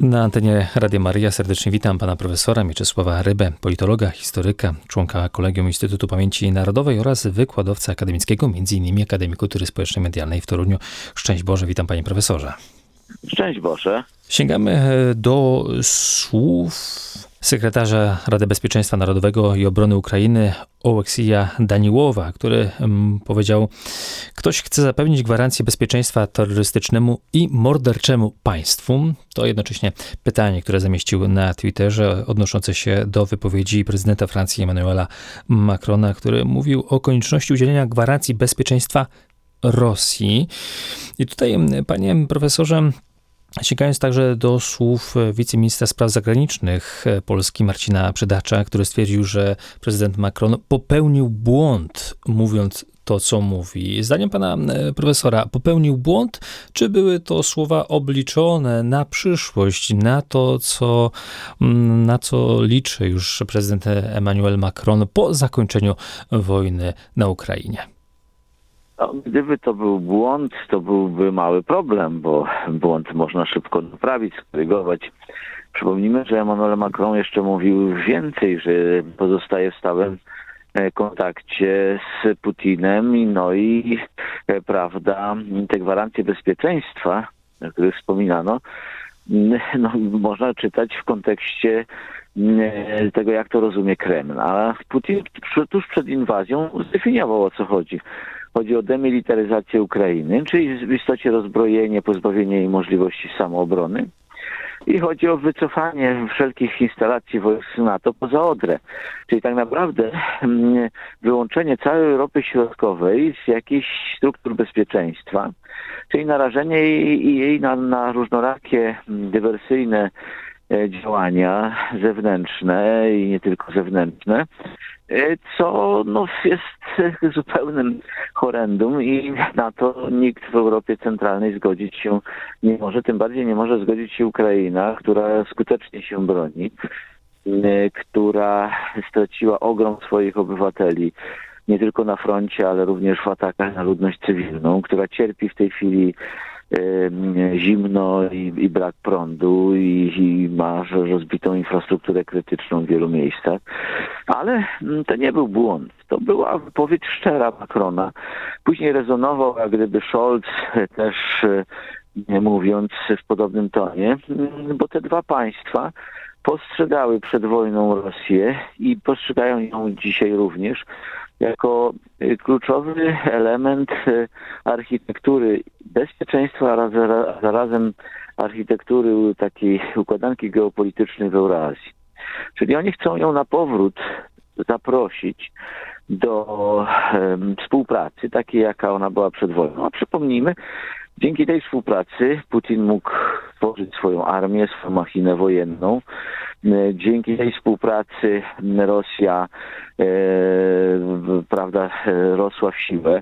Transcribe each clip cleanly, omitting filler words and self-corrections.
Na antenie Radia Maryja serdecznie witam pana profesora Mieczysława Rybę, politologa, historyka, członka Kolegium Instytutu Pamięci Narodowej oraz wykładowcę akademickiego, m.in. Akademii Kultury Społecznej i Medialnej w Toruniu. Szczęść Boże, witam panie profesorze. Szczęść Boże. Sięgamy do słów sekretarza Rady Bezpieczeństwa Narodowego i Obrony Ukrainy Oleksija Daniłowa, który powiedział: ktoś chce zapewnić gwarancję bezpieczeństwa terrorystycznemu i morderczemu państwu. To jednocześnie pytanie, które zamieścił na Twitterze, odnoszące się do wypowiedzi prezydenta Francji Emmanuela Macrona, który mówił o konieczności udzielenia gwarancji bezpieczeństwa Rosji. I tutaj, panie profesorze, sięgając także do słów wiceministra spraw zagranicznych Polski Marcina Przydacza, który stwierdził, że prezydent Macron popełnił błąd, mówiąc to, co mówi. Zdaniem pana profesora, popełnił błąd, czy były to słowa obliczone na przyszłość, na co liczy już prezydent Emmanuel Macron po zakończeniu wojny na Ukrainie? No, gdyby to był błąd, to byłby mały problem, bo błąd można szybko naprawić, skorygować. Przypomnijmy, że Emmanuel Macron jeszcze mówił więcej, że pozostaje w stałym kontakcie z Putinem i prawda, te gwarancje bezpieczeństwa, o których wspominano, można czytać w kontekście tego, jak to rozumie Kreml. A Putin tuż przed inwazją zdefiniował, o co chodzi. Chodzi o demilitaryzację Ukrainy, czyli w istocie rozbrojenie, pozbawienie jej możliwości samoobrony. I chodzi o wycofanie wszelkich instalacji wojsk NATO poza Odrę. Czyli tak naprawdę wyłączenie całej Europy Środkowej z jakichś struktur bezpieczeństwa, czyli narażenie jej na różnorakie dywersyjne działania zewnętrzne i nie tylko zewnętrzne, co jest zupełnym horrendum i na to nikt w Europie Centralnej zgodzić się nie może. Tym bardziej nie może zgodzić się Ukraina, która skutecznie się broni, która straciła ogrom swoich obywateli, nie tylko na froncie, ale również w atakach na ludność cywilną, która cierpi w tej chwili zimno i brak prądu i ma rozbitą infrastrukturę krytyczną w wielu miejscach. Ale to nie był błąd. To była wypowiedź szczera Macrona. Później rezonował, jak gdyby Scholz też mówiąc w podobnym tonie, bo te dwa państwa postrzegały przed wojną Rosję i postrzegają ją dzisiaj również jako kluczowy element architektury bezpieczeństwa, a zarazem architektury takiej układanki geopolitycznej w Eurazji. Czyli oni chcą ją na powrót zaprosić do współpracy, takiej jaka ona była przed wojną. A przypomnijmy, dzięki tej współpracy Putin mógł tworzyć swoją armię, swoją machinę wojenną. Dzięki tej współpracy Rosja rosła w siłę.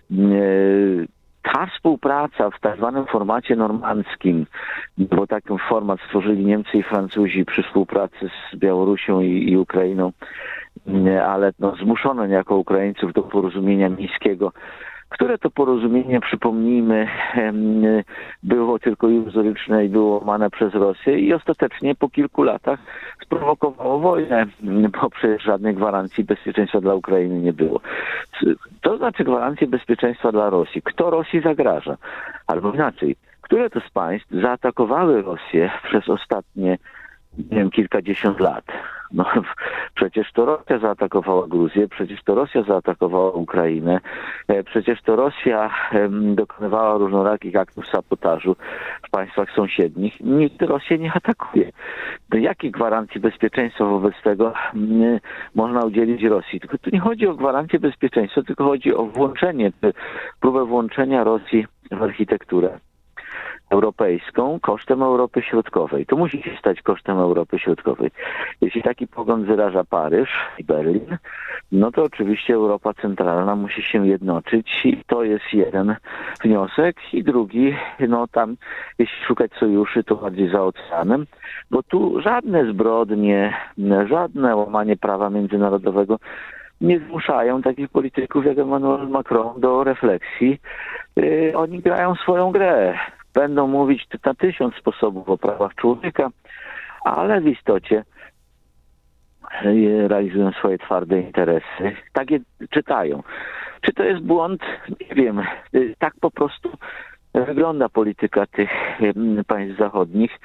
Ta współpraca w tak zwanym formacie normandzkim, bo taki format stworzyli Niemcy i Francuzi przy współpracy z Białorusią i Ukrainą, ale zmuszono niejako Ukraińców do porozumienia mińskiego, które to porozumienie, przypomnijmy, było tylko iluzoryczne i było łamane przez Rosję i ostatecznie po kilku latach sprowokowało wojnę, bo przecież żadnej gwarancji bezpieczeństwa dla Ukrainy nie było. To znaczy gwarancje bezpieczeństwa dla Rosji. Kto Rosji zagraża? Albo inaczej, które to z państw zaatakowały Rosję przez ostatnie, kilkadziesiąt lat? Przecież to Rosja zaatakowała Gruzję, przecież to Rosja zaatakowała Ukrainę, przecież to Rosja dokonywała różnorakich aktów sabotażu w państwach sąsiednich. Nikt Rosję nie atakuje. Jakiej gwarancji bezpieczeństwa wobec tego można udzielić Rosji? Tylko tu nie chodzi o gwarancję bezpieczeństwa, tylko chodzi o próbę włączenia Rosji w architekturę europejską kosztem Europy Środkowej. To musi się stać kosztem Europy Środkowej. Jeśli taki pogląd wyraża Paryż i Berlin, to oczywiście Europa Centralna musi się jednoczyć i to jest jeden wniosek. I drugi, tam jeśli szukać sojuszy, to bardziej za oceanem, bo tu żadne zbrodnie, żadne łamanie prawa międzynarodowego nie zmuszają takich polityków jak Emmanuel Macron do refleksji. Oni grają swoją grę. będą mówić na 1000 sposobów o prawach człowieka, ale w istocie realizują swoje twarde interesy. Tak je czytają. Czy to jest błąd? Nie wiem. Tak po prostu wygląda polityka tych państw zachodnich.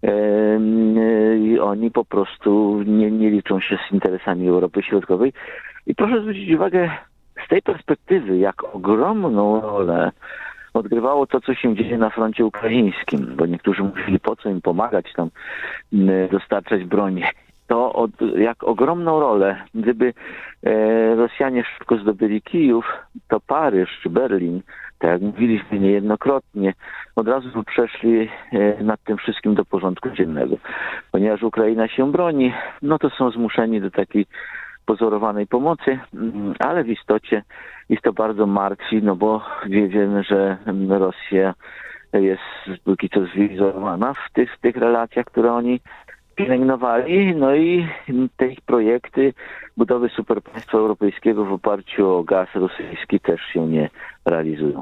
Oni po prostu nie liczą się z interesami Europy Środkowej. I proszę zwrócić uwagę z tej perspektywy, jak ogromną rolę odgrywało to, co się dzieje na froncie ukraińskim, bo niektórzy mówili, po co im pomagać tam, dostarczać broń. To jak ogromną rolę, gdyby Rosjanie szybko zdobyli Kijów, to Paryż czy Berlin, tak jak mówiliśmy niejednokrotnie, od razu przeszli nad tym wszystkim do porządku dziennego. Ponieważ Ukraina się broni, no to są zmuszeni do takiej pozorowanej pomocy, ale w istocie jest to bardzo martwi, no bo wiemy, że Rosja jest póki co zwizowana w tych relacjach, które oni pielęgnowali, no i te ich projekty budowy superpaństwa europejskiego w oparciu o gaz rosyjski też się nie realizują.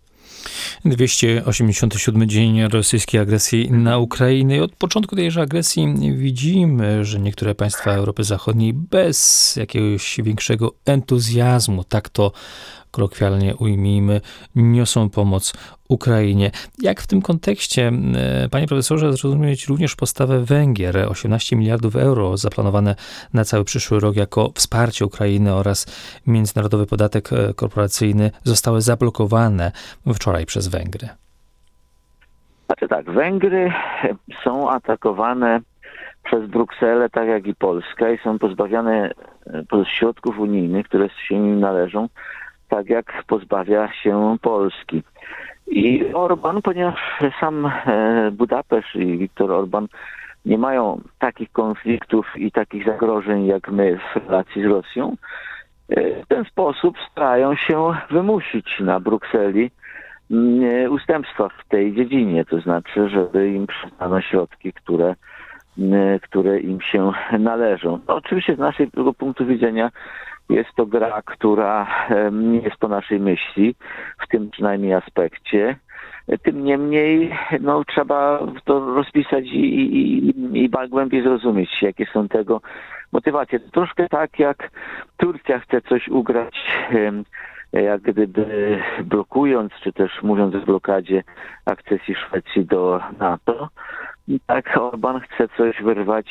287 dzień rosyjskiej agresji na Ukrainę. I od początku tejże agresji widzimy, że niektóre państwa Europy Zachodniej bez jakiegoś większego entuzjazmu, tak to kolokwialnie ujmijmy, niosą pomoc Ukrainie. Jak w tym kontekście, panie profesorze, zrozumieć również postawę Węgier? 18 miliardów euro zaplanowane na cały przyszły rok jako wsparcie Ukrainy oraz międzynarodowy podatek korporacyjny zostały zablokowane wczoraj przez Węgry. Znaczy tak, Węgry są atakowane przez Brukselę, tak jak i Polska, i są pozbawiane środków unijnych, które się im należą, tak jak pozbawia się Polski. I Orban, ponieważ sam Budapeszt i Viktor Orban nie mają takich konfliktów i takich zagrożeń jak my w relacji z Rosją, w ten sposób starają się wymusić na Brukseli ustępstwa w tej dziedzinie, to znaczy, żeby im przyznano środki, które im się należą. No, oczywiście z naszego punktu widzenia jest to gra, która nie jest po naszej myśli, w tym przynajmniej aspekcie. Tym niemniej no, trzeba to rozpisać i głębiej zrozumieć, jakie są tego motywacje. To troszkę tak, jak Turcja chce coś ugrać, jak gdyby blokując, czy też mówiąc o blokadzie akcesji Szwecji do NATO. Tak, Orban chce coś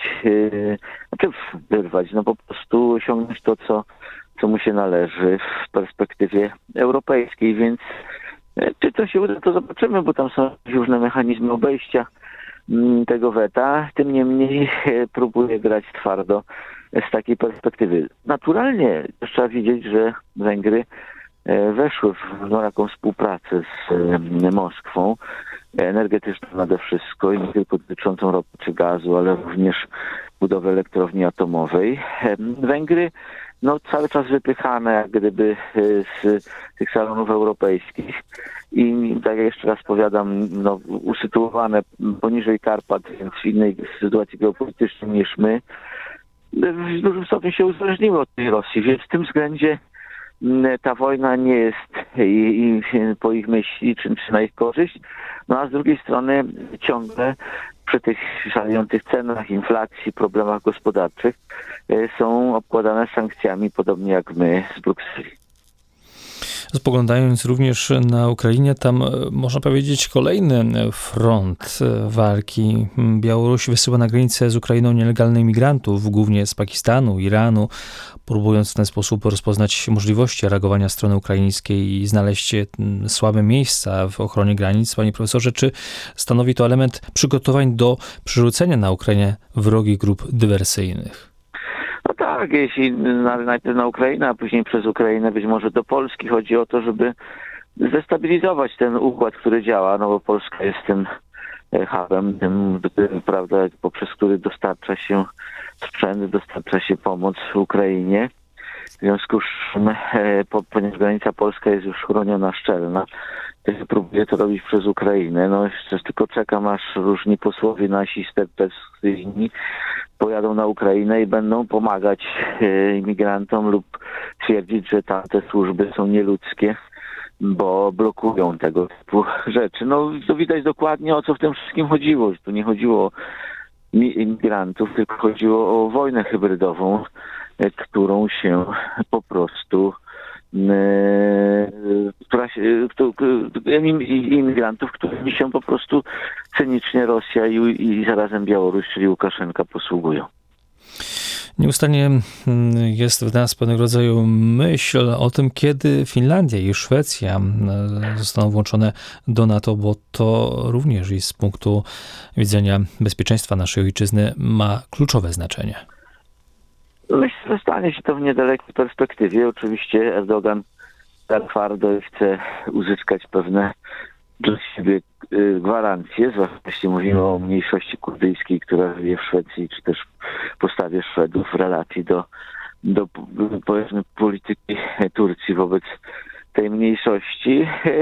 wyrwać, no po prostu osiągnąć to, co mu się należy w perspektywie europejskiej, więc czy to się uda, to zobaczymy, bo tam są różne mechanizmy obejścia tego weta. Tym niemniej próbuje grać twardo z takiej perspektywy. Naturalnie trzeba widzieć, że Węgry weszły w taką współpracę z Moskwą, energetyczną nade wszystko i nie tylko dotyczącą ropy czy gazu, ale również budowy elektrowni atomowej. Węgry cały czas wypychane jak gdyby z tych salonów europejskich i tak jak jeszcze raz powiadam, usytuowane poniżej Karpat, więc w innej sytuacji geopolitycznej niż my, w dużym stopniu się uzależniły od tej Rosji, więc w tym względzie ta wojna nie jest po ich myśli czymś na ich korzyść, a z drugiej strony ciągle przy tych szalejących cenach, inflacji, problemach gospodarczych są obkładane sankcjami, podobnie jak my z Brukseli. Spoglądając również na Ukrainie, tam można powiedzieć kolejny front walki. Białoruś wysyła na granicę z Ukrainą nielegalnych migrantów, głównie z Pakistanu, Iranu, próbując w ten sposób rozpoznać możliwości reagowania strony ukraińskiej i znaleźć słabe miejsca w ochronie granic. Panie profesorze, czy stanowi to element przygotowań do przerzucenia na Ukrainę wrogich grup dywersyjnych? No tak, jeśli najpierw na Ukrainę, a później przez Ukrainę być może do Polski. Chodzi o to, żeby zdestabilizować ten układ, który działa, bo Polska jest tym hubem, tym, prawda, poprzez który dostarcza się sprzęt, dostarcza się pomoc Ukrainie. W związku z czym, ponieważ granica polska jest już chroniona, szczelna, to się próbuje to robić przez Ukrainę. Jeszcze tylko czekam, aż różni posłowie nasi sterpestyjni pojadą na Ukrainę i będą pomagać imigrantom lub twierdzić, że tamte służby są nieludzkie bo blokują tego typu rzeczy. No to widać dokładnie, o co w tym wszystkim chodziło. Tu nie chodziło o imigrantów, tylko chodziło o wojnę hybrydową, którą się po prostu imigrantów, którymi się po prostu cynicznie Rosja i zarazem Białoruś, czyli Łukaszenka posługują. Nieustannie jest w nas pewnego rodzaju myśl o tym, kiedy Finlandia i Szwecja zostaną włączone do NATO, bo to również i z punktu widzenia bezpieczeństwa naszej ojczyzny ma kluczowe znaczenie. Myślę, że stanie się to w niedalekiej perspektywie. Oczywiście Erdogan tak twardo chce uzyskać pewne dla siebie gwarancje, zwłaszcza jeśli mówimy o mniejszości kurdyjskiej, która żyje w Szwecji, czy też postawie Szwedów w relacji do powiedzmy polityki Turcji wobec tej mniejszości.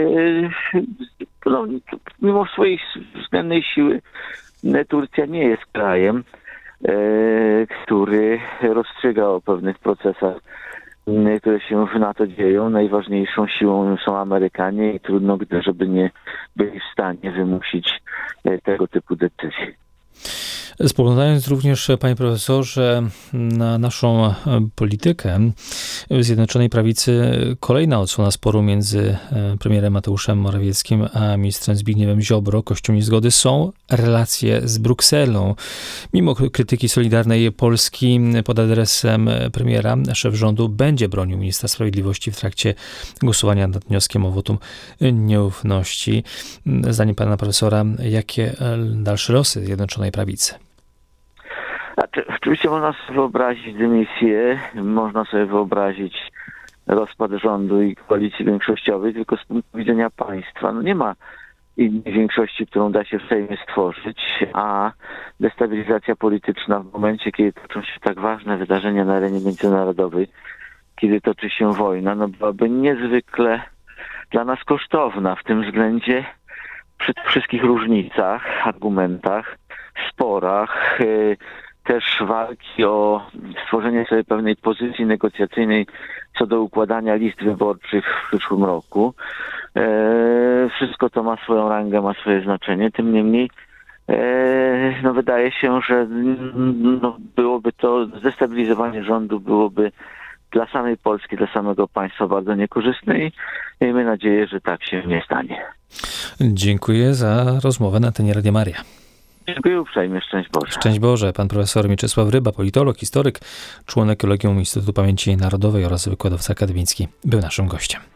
No, mimo swojej względnej siły Turcja nie jest krajem, który rozstrzyga o pewnych procesach, które się w NATO dzieją. Najważniejszą siłą są Amerykanie i trudno, żeby nie byli w stanie wymusić tego typu decyzji. Spoglądając również, panie profesorze, na naszą politykę Zjednoczonej Prawicy, kolejna odsłona sporu między premierem Mateuszem Morawieckim a ministrem Zbigniewem Ziobro, kością niezgody, są relacje z Brukselą. Mimo krytyki Solidarnej Polski pod adresem premiera, szef rządu będzie bronił ministra sprawiedliwości w trakcie głosowania nad wnioskiem o wotum nieufności. Zdaniem pana profesora, jakie dalsze losy Zjednoczonej Prawicy? Oczywiście można sobie wyobrazić dymisję, można sobie wyobrazić rozpad rządu i koalicji większościowej, tylko z punktu widzenia państwa. No nie ma innej większości, którą da się w Sejmie stworzyć, a destabilizacja polityczna w momencie, kiedy toczą się tak ważne wydarzenia na arenie międzynarodowej, kiedy toczy się wojna, no byłaby niezwykle dla nas kosztowna w tym względzie przy tych wszystkich różnicach, argumentach, sporach, też walki o stworzenie sobie pewnej pozycji negocjacyjnej co do układania list wyborczych w przyszłym roku. Wszystko to ma swoją rangę, ma swoje znaczenie. Tym niemniej no wydaje się, że no byłoby to zdestabilizowanie rządu, byłoby dla samej Polski, dla samego państwa bardzo niekorzystne i miejmy nadzieję, że tak się nie stanie. Dziękuję za rozmowę na antenie Radia Maria. Dziękuję uprzejmie. Szczęść Boże. Szczęść Boże. Pan profesor Mieczysław Ryba, politolog, historyk, członek Kolegium Instytutu Pamięci Narodowej oraz wykładowca akademicki, był naszym gościem.